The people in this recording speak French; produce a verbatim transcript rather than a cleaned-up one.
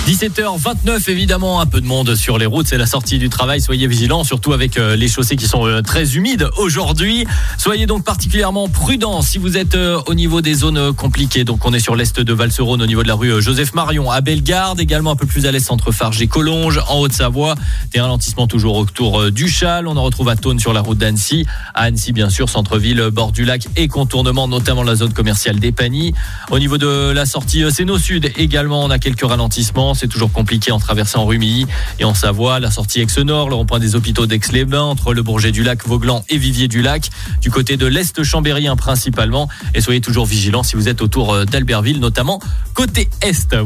dix-sept heures vingt-neuf, évidemment, un peu de monde sur les routes. C'est la sortie du travail. Soyez vigilants, surtout avec euh, les chaussées qui sont euh, très humides aujourd'hui. Soyez donc particulièrement prudents si vous êtes euh, au niveau des zones euh, compliquées. Donc, on est sur l'est de Val-sur-Rhône, au niveau de la rue euh, Joseph-Marion, à Bellegarde, également un peu plus à l'est entre Farges et Collonges, en Haute-Savoie. Des ralentissements toujours autour euh, du Châle. On en retrouve à Thônes sur la route d'Annecy. À Annecy, bien sûr, centre-ville, bord du lac et contournement, notamment la zone commerciale des Pagnies. Au niveau de la sortie euh, Sénaux-Sud, également, on a quelques ralentissements. C'est toujours compliqué en traversant Rumilly et en Savoie. La sortie Aix-Nord, le rond-point des hôpitaux d'Aix-les-Bains, entre le Bourget-du-Lac, Vauglan et Vivier-du-Lac. Du côté de l'Est chambérien principalement. Et soyez toujours vigilants si vous êtes autour d'Albertville, notamment côté Est.